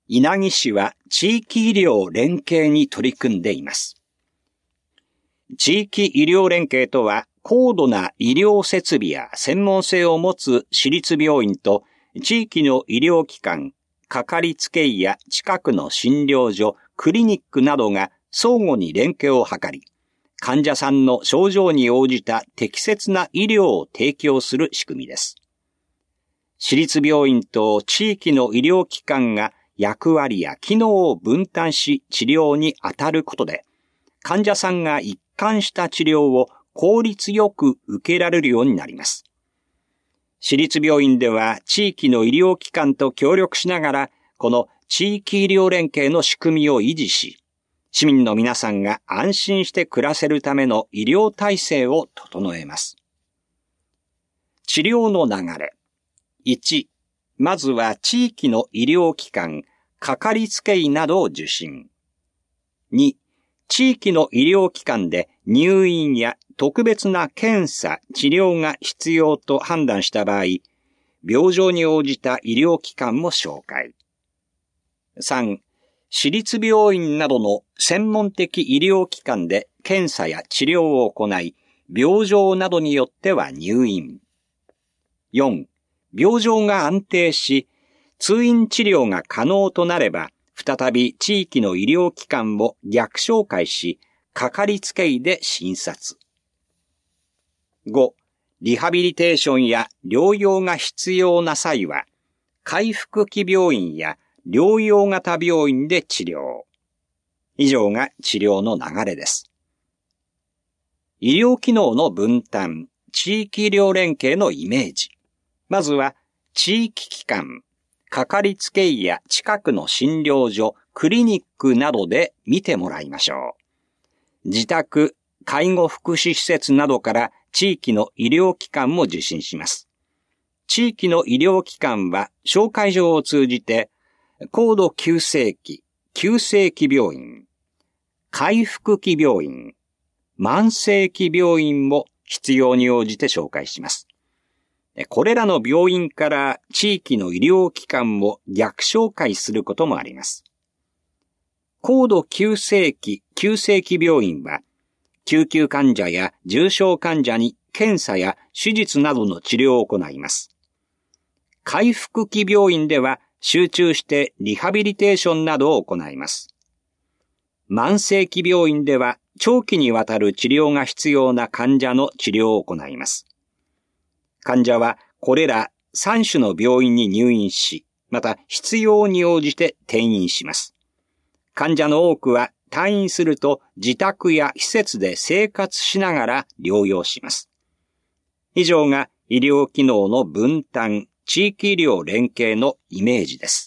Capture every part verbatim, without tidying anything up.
稲城市は地域医療連携に取り組んでいます。地域医療連携とは、高度な医療設備や専門性を持つ私立病院と地域の医療機関、かかりつけ医や近くの診療所、クリニックなどが相互に連携を図り、患者さんの症状に応じた適切な医療を提供する仕組みです。私立病院と地域の医療機関が役割や機能を分担し治療に当たることで、患者さんが一貫した治療を効率よく受けられるようになります。私立病院では地域の医療機関と協力しながら、この地域医療連携の仕組みを維持し、市民の皆さんが安心して暮らせるための医療体制を整えます。治療の流れ。いち、まずは地域の医療機関、かかりつけ医などを受診。に、地域の医療機関で入院や特別な検査、治療が必要と判断した場合、病状に応じた医療機関も紹介。さん、私立病院などの専門的医療機関で検査や治療を行い、病状などによっては入院。よん、病状が安定し、通院治療が可能となれば、再び地域の医療機関を逆紹介し、かかりつけ医で診察。ご、リハビリテーションや療養が必要な際は、回復期病院や療養型病院で治療。以上が治療の流れです。医療機能の分担、地域医療連携のイメージ。まずは、地域機関、かかりつけ医や近くの診療所、クリニックなどで見てもらいましょう。自宅、介護福祉施設などから地域の医療機関も受診します。地域の医療機関は紹介状を通じて、高度急性期、急性期病院、回復期病院、慢性期病院も必要に応じて紹介します。これらの病院から地域の医療機関を逆紹介することもあります。高度急性期、急性期病院は、救急患者や重症患者に検査や手術などの治療を行います。回復期病院では集中してリハビリテーションなどを行います。慢性期病院では長期にわたる治療が必要な患者の治療を行います。患者はこれらさん種の病院に入院し、また必要に応じて転院します。患者の多くは退院すると自宅や施設で生活しながら療養します。以上が医療機能の分担、地域医療連携のイメージです。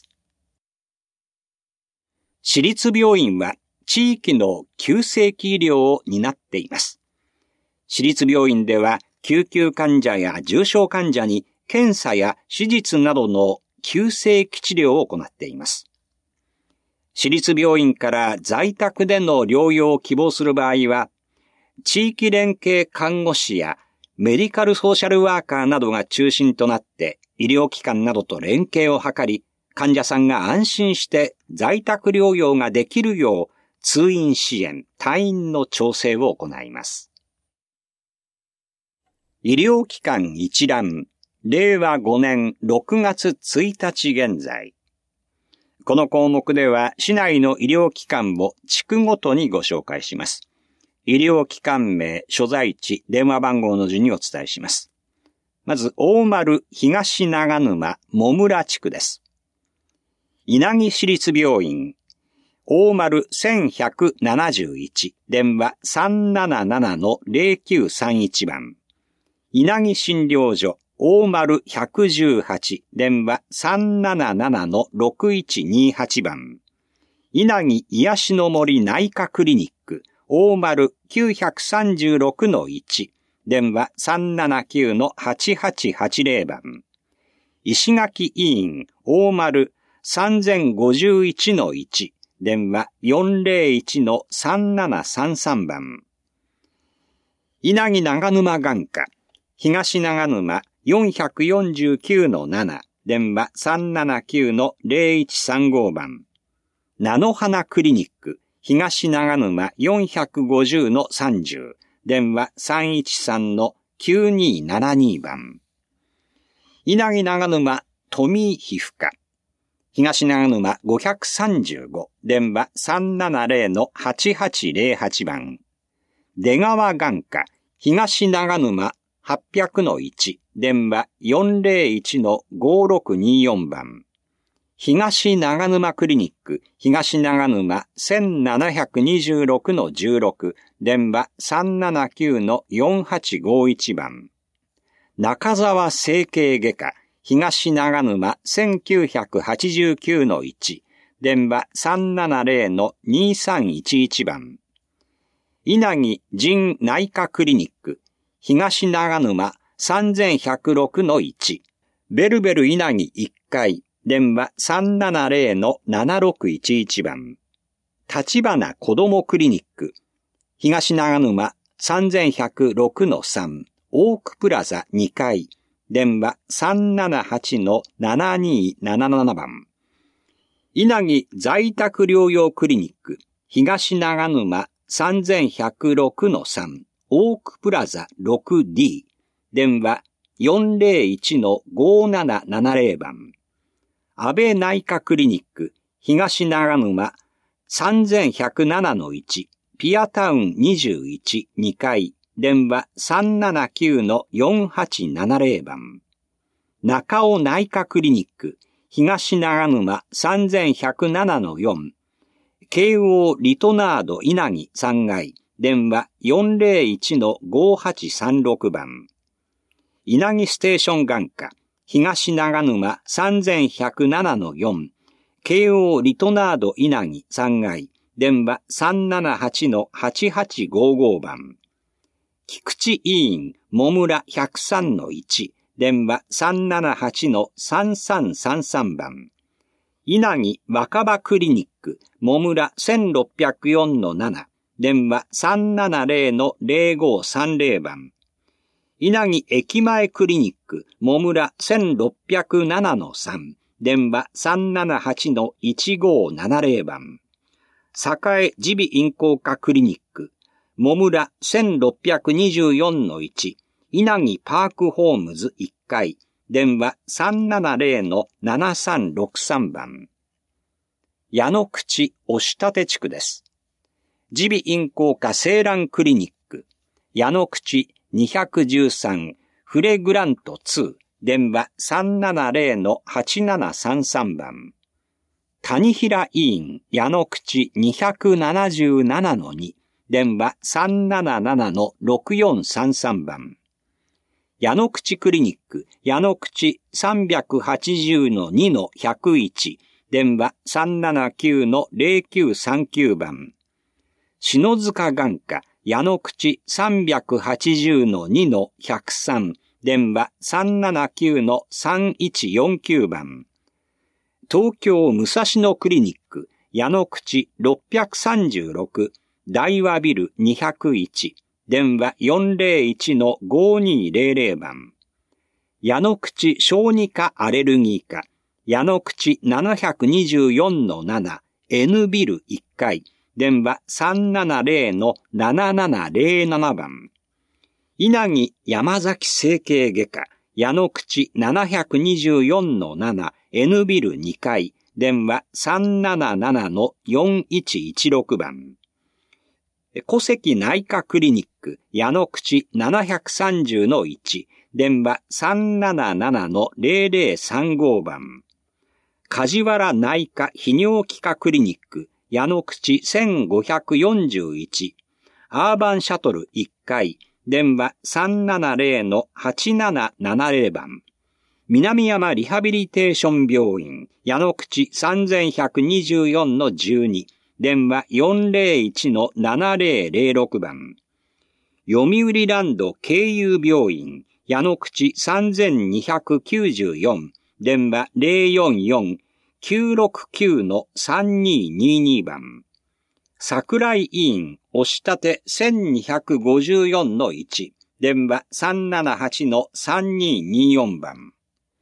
私立病院は地域の急性期医療を担っています。私立病院では救急患者や重症患者に検査や手術などの急性期治療を行っています。私立病院から在宅での療養を希望する場合は、地域連携看護師やメディカルソーシャルワーカーなどが中心となって医療機関などと連携を図り、患者さんが安心して在宅療養ができるよう通院支援、退院の調整を行います。医療機関一覧、れいわごねんろくがつついたち現在。この項目では市内の医療機関を地区ごとにご紹介します。医療機関名、所在地、電話番号の順にお伝えします。まず、大丸東長沼もむら地区です。稲城市立病院、大丸せんひゃくななじゅういち、電話 さんななななのぜろきゅうさんいち 番。稲城診療所、大丸ひゃくじゅうはち、電話 さんななななのろくいちにはち 番。稲城癒しの森内科クリニック、大丸きゅうさんろくのいち、電話 さんななきゅうのはちはちはちぜろ 番。石垣医院、大丸さんぜんごじゅういちのいち、電話 よんぜろいちのさんななさんさん 番。稲城長沼眼科、東長沼よんよんきゅうのなな、電話 さんななきゅうのぜろいちさんご 番。 菜の花クリニック、東長沼 よんごゼロのさんじゅう、電話 さんいちさんのきゅうにーななに 番。稲城長沼富井皮膚科、東長沼ごひゃくさんじゅうご、電話 さんななゼロのはちはちゼロはち 番。出川眼科、東長沼はっぴゃくのいち、電話 よんゼロいちのごろくによん 番。東長沼クリニック、東長沼せんななひゃくにじゅうろくのじゅうろく、電話 さんななきゅうのよんはちごいち 番。中沢整形外科、東長沼せんきゅうひゃくはちじゅうきゅうのいち、電話 さんななゼロのにさんいちいち 番。稲城腎内科クリニック、東長沼さんぜんひゃくろくのいち、ベルベル稲城いっかい、電話 さんななゼロのななろくいちいち 番。立花子どもクリニック、東長沼さんぜんひゃくろくのさん、オークプラザにかい、電話 さんななはちのななにーななな 番。稲城在宅療養クリニック、東長沼さんぜんひゃくろくのさん、オークプラザ ろくディー、電話 よんゼロいちのごななななゼロ 番。安倍内科クリニック、東長沼さんぜんひゃくななのいち、ピアタウンにじゅういち、にかい、電話 さんななきゅうのよんはちななゼロ 番。中尾内科クリニック、東長沼さんぜんひゃくななのよん、慶応リトナード稲城さんがい、電話 よんゼロいちのごはちさんろく 番。稲城ステーション眼科、東長沼さんぜんひゃくななのよん、慶応リトナード稲城さんがい、電話 さんななはちのはちはちごご 番。菊池医院もむらひゃくさんのいち、電話 さんななはちのさんさんさんさん 番。稲城若葉クリニックもむらせんろっぴゃくよんのなな、電話 さんななゼロのゼロごさんゼロ 番。稲城駅前クリニックもむらせんろっぴゃくななのさん、電話 さんななはちのいちごななゼロ 番。栄耳鼻咽喉科クリニックもむらせんろっぴゃくにじゅうよんのいち、稲城パークホームズいっかい、電話 さんななゼロのななさんろくさん 番。矢野口押立地区です。耳鼻咽喉科青蘭クリニック矢野口にひゃくじゅうさんフレグラントに、電話 さんななゼロのはちななさんさん 番。谷平医院矢野口にひゃくななじゅうななのに、電話 さんななななのろくよんさんさん 番。矢野口クリニック矢野口さんはちのにのひゃくいち、電話 さんななきゅうのゼロきゅうさんきゅう 番。篠塚眼科矢野口さんはちのにのひゃくさん、電話 さんななきゅうのさんいちよんきゅう 番。東京武蔵野クリニック矢野口ろっぴゃくさんじゅうろく大和ビルにひゃくいち、電話 よんゼロいちのごにゼロゼロ 番。矢野口小児科アレルギー科矢野口ななによんのなな N ビルいっかい、電話 さんななゼロのななななゼロなな 番。稲城山崎整形外科矢野口ななによんのなな N ビルにかい、電話 さんななななのよんいちいちろく 番。小関内科クリニック矢野口ななさんゼロのいち、電話 さんななななのゼロゼロさんご 番。梶原内科泌尿器科クリニック矢野口せんごひゃくよんじゅういち、アーバンシャトルいっかい、電話 さんななゼロのはちななななゼロ 番。南山リハビリテーション病院矢野口さんぜんひゃくにじゅうよんのじゅうに、電話 よんゼロいちのななゼロゼロろく 番。読売ランド経由病院矢野口さんにひゃくきゅうじゅうよん、電話 ゼロよんよんきゅうろくきゅうのさんににに 番。桜井医院押立せんにひゃくごじゅうよんのいち、電話 さんななはちのさんにによん 番。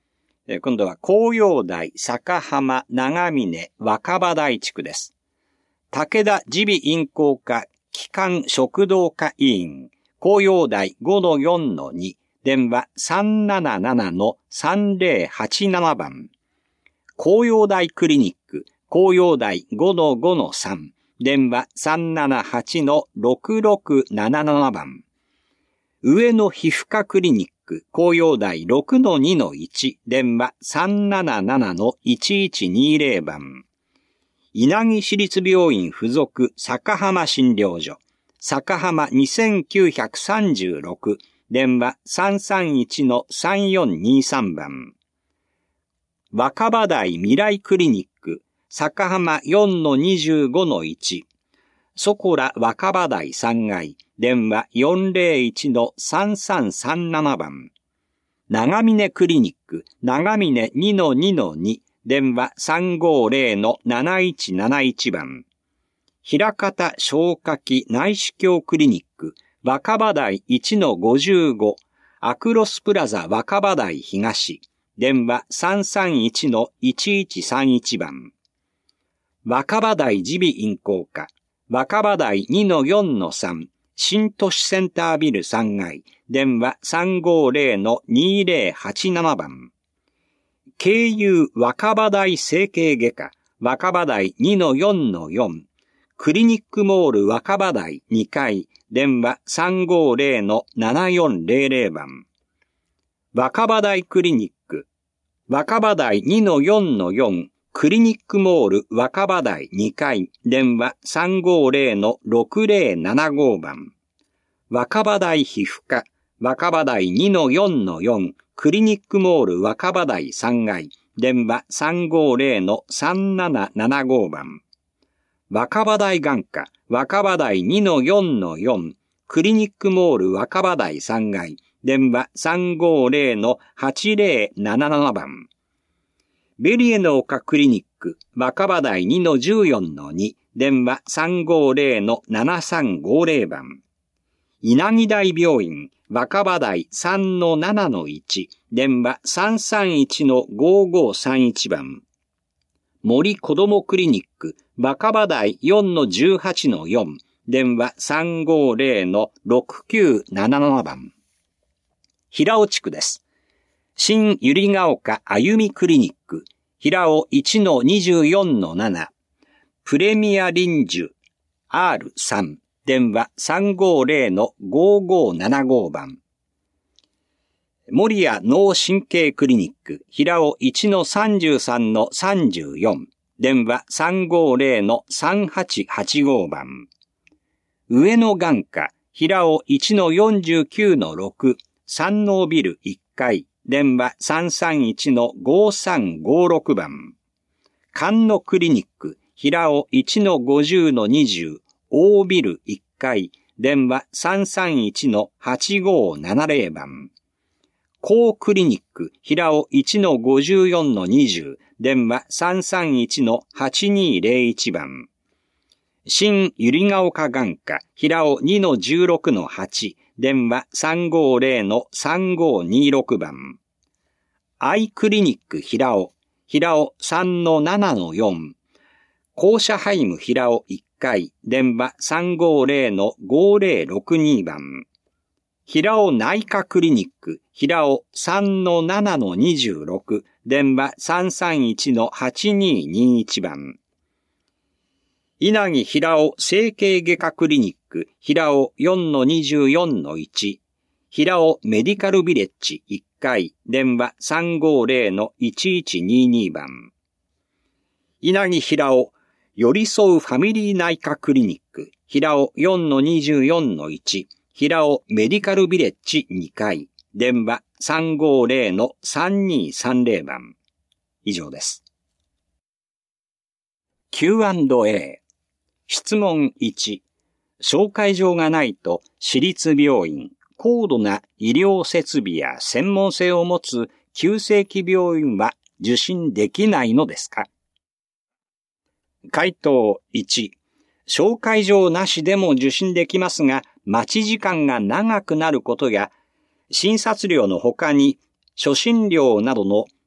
今度は紅葉台、坂浜、長峰、若葉台地区です。武田耳鼻咽喉科機関食道科医院、紅葉台 ごのよんのに、電話 さんななななのさんぜろはちなな 番。紅葉台クリニック、紅葉台 ごのごのさん、電話 さんななはちのろくろくなななな 番。上野皮膚科クリニック、紅葉台 ろくのにのいち、電話 さんななななのいちいちにぜろ 番。稲城市立病院附属坂浜診療所、坂浜にきゅうさんろく、電話 さんさんいちのさんよんにさん 番。若葉台未来クリニック、坂浜 よんのにじゅうごのいち、そこら若葉台さんがい、電話 よんぜろいちのさんさんさんなな 番。長峰クリニック、長峰 にのにのに、電話 さんごぜろのなないちなないち 番。平方消化器内視鏡クリニック、若葉台 いちのごじゅうご、アクロスプラザ若葉台東、電話 さんさんいちのいちいちさんいち 番。若葉台耳鼻咽喉科、若葉台 にのよんのさん、新都市センタービルさんがい、電話 さんごぜろのにぜろはちなな 番。京友若葉台整形外科、若葉台 にのよんのよん、クリニックモール若葉台にかい、電話 さんごぜろのななよんぜろぜろ 番。若葉台クリニック、若葉台 にのよんのよん、クリニックモール若葉台にかい、電話 さんごぜろのろくぜろななご 番。若葉台皮膚科、若葉台 にのよんのよん、クリニックモール若葉台さんがい、電話 さんごぜろのさんななななご 番。若葉台眼科、若葉台 にのよんのよん、クリニックモール若葉台さんがい、電話 さんごぜろのはちぜろなななな 番。ベリエの丘クリニック、若葉台 にのじゅうよんのに、電話 さんごぜろのななさんごぜろ 番。稲城台病院、若葉台 さんのななのいち、電話 さんさんいちのごごさんいち 番。森子どもクリニック、若葉台 よんのじゅうはちのよん、電話 さんごぜろのろくきゅうなななな 番。平尾地区です。新百合ヶ丘あゆみクリニック、平尾 いちのにじゅうよんのなな、プレミアリンジュ アールさん、電話 さんごぜろのごごななご 番。守谷脳神経クリニック、平尾 いちのさんじゅうさんのさんじゅうよん、電話 さんごぜろのさんはちはちご 番。上野眼科、平尾 いちのよんじゅうきゅうのろく、山王ビルいっかい、電話 さんさんいちのごさんごろく 番。菅野クリニック、平尾 いちのごじゅうのにじゅう、大ビルいっかい、電話 さんさんいちのはちごななぜろ 番。高クリニック、平尾 いちのごじゅうよんのにじゅう、電話 さんさんいちのはちにぜろいち 番。新百合ヶ丘眼科、平尾 にのじゅうろくのはち、電話 さんごぜろのさんごにろく 番。アイクリニック平尾、平尾 さんのななのよん、校舎ハイム平尾いっかい、電話 さんごぜろのごぜろろくに 番。平尾内科クリニック、平尾 さんのななのにじゅうろく、電話 さんさんいちのはちににいち 番。稲城平尾整形外科クリニック、平尾 よんのにじゅうよんのいち、平尾メディカルビレッジいっかい、電話 さんごぜろのいちいちにに 番。稲城平尾寄り添うファミリー内科クリニック、平尾 よんのにじゅうよんのいち、平尾メディカルビレッジにかい、電話 さんごぜろのさんにさんぜろ 番。以上です。キューアンドエー 質問いち、紹介状がないと私立病院、高度な医療設備や専門性を持つ急性期病院は受診できないのですか？回答いち、紹介状なしでも受診できますが、待ち時間が長くなることや、診察料の他に初診料などの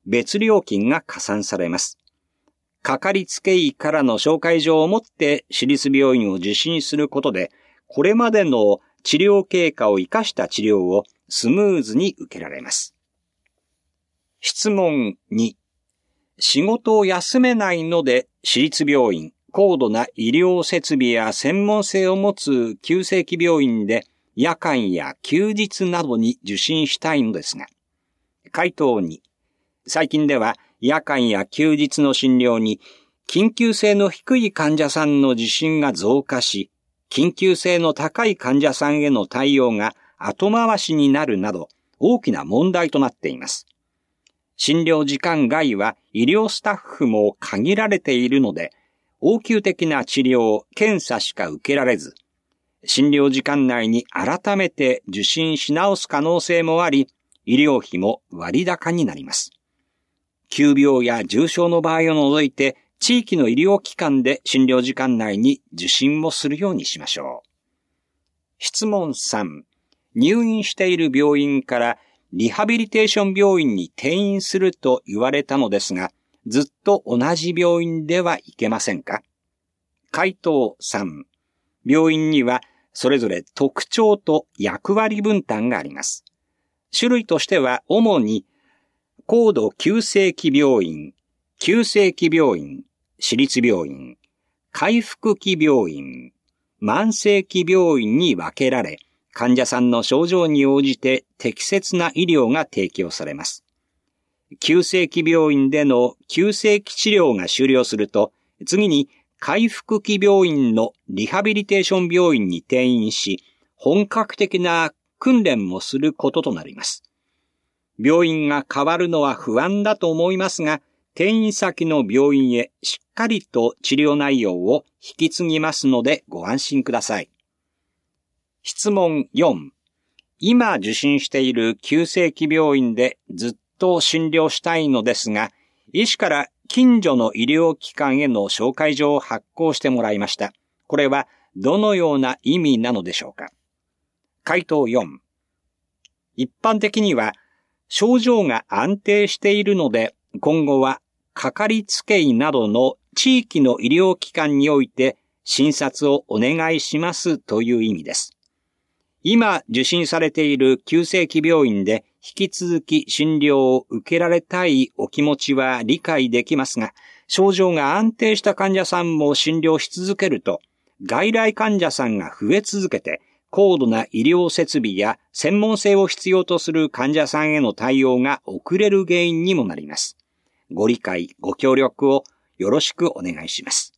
別料金が加算されます。かかりつけ医からの紹介状を持って私立病院を受診することで、これまでの治療経過を生かした治療をスムーズに受けられます。質問に、仕事を休めないので私立病院、高度な医療設備や専門性を持つ急性期病院で夜間や休日などに受診したいのですが、回答に、最近では夜間や休日の診療に緊急性の低い患者さんの受診が増加し、緊急性の高い患者さんへの対応が後回しになるなど大きな問題となっています。診療時間外は医療スタッフも限られているので、応急的な治療、検査しか受けられず、診療時間内に改めて受診し直す可能性もあり、医療費も割高になります。急病や重症の場合を除いて、地域の医療機関で診療時間内に受診をするようにしましょう。質問さん、入院している病院からリハビリテーション病院に転院すると言われたのですが、ずっと同じ病院ではいけませんか？回答さん、病院にはそれぞれ特徴と役割分担があります。種類としては主に高度急性期病院、急性期病院、私立病院、回復期病院、慢性期病院に分けられ、患者さんの症状に応じて適切な医療が提供されます。急性期病院での急性期治療が終了すると、次に回復期病院のリハビリテーション病院に転院し、本格的な訓練もすることとなります。病院が変わるのは不安だと思いますが、転院先の病院へしっかりと治療内容を引き継ぎますのでご安心ください。質問よん、今受診している急性期病院でずっと診療したいのですが、医師から近所の医療機関への紹介状を発行してもらいました。これはどのような意味なのでしょうか？回答よん、一般的には症状が安定しているので、今後はかかりつけ医などの地域の医療機関において診察をお願いしますという意味です。今受診されている急性期病院で引き続き診療を受けられたいお気持ちは理解できますが、症状が安定した患者さんも診療し続けると、外来患者さんが増え続けて、高度な医療設備や専門性を必要とする患者さんへの対応が遅れる原因にもなります。ご理解、ご協力をよろしくお願いします。